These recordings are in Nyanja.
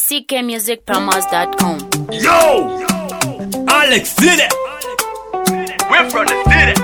ckmusicpromos.com. Yo! Alex City! We're from the city!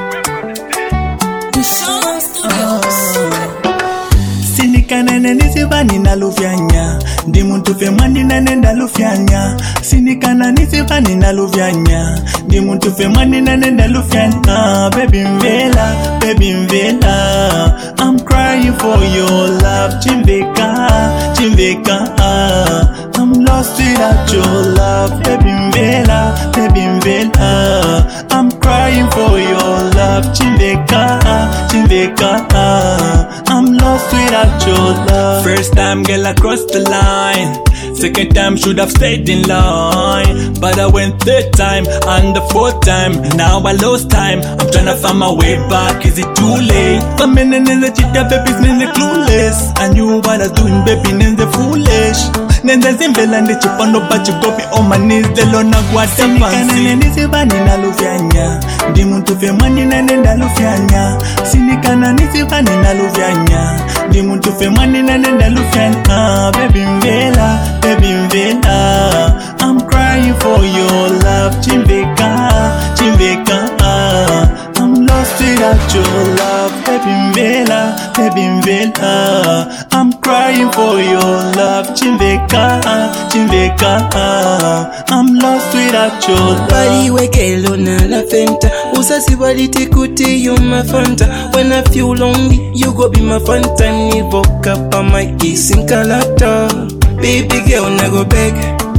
Sinikanane nisivani nalufyanya ndi muntu fe mwandi nane ndalufyanya. Sinikana nisivani nalufyanya ndi muntu fe mwandi nane ndalufyanya. Baby mvela, baby mvela, I'm crying for your love. Chimveka, chimveka, I'm lost without your love. Baby mvela, baby mvela, I'm crying for your love. Chimveka, chimveka, I'm lost without your love. First time girl I crossed the line, second time should have stayed in line, but I went third time and the fourth time. Now I lost time, I'm tryna find my way back. Is it too late? For me nene cheater, baby's nene clueless. I knew what I was doing, baby nene foolish. Nene zimbela ndi chipando pa chikopi on my knees, the lona guata fancy. Sinikana nisivani nalufyanya ndi muntu fe mwandi nene ndalufyanya. Sinikana nisivani nalufyanya ndi muntu fe mwandi nene ndalufyanya. Baby mvela, baby mvela, I'm crying for your love. Chimveka, chimveka, I'm lost without your love. Baby mvela, baby mvela, I'm crying for your love. Chimveka, chimveka, I'm lost without your love. Bali wekelo na la fenta, usasi bali tikuti you my fanta. When I feel lonely, you go be my fanta. Ni woke up on my kissing calata. Baby girl, na go beg,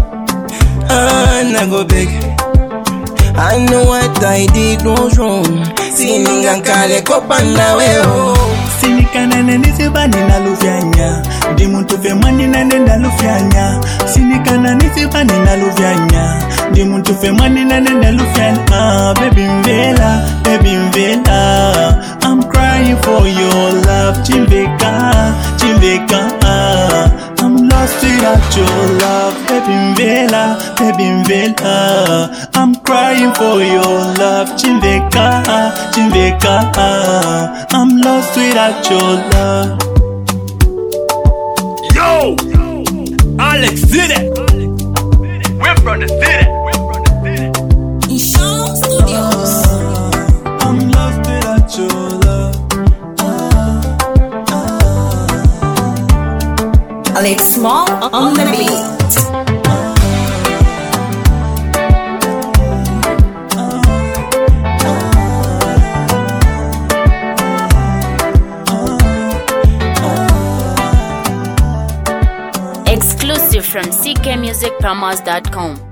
na go beg. I know what I did was wrong. Sininga kale kopanda weo. Sinikanane nisivani nalufyanya ndi muntu fe mwandi nane ndalufyanya. Sinikana nisivani nalufyanya ndi muntu fe mwandi nane ndalufyanya. Baby mvela, baby mvela, I'm crying for your love. Chimveka, chimveka, I'm lost without your love. Baby mvela, baby mvela, I'm crying for your love. Chimveka, chimveka, I'm lost without your love. Yo! Alex City! We're from the city! I'm lost without your love. Alex Small on the beat. Exclusive from ckmusicpromos.com.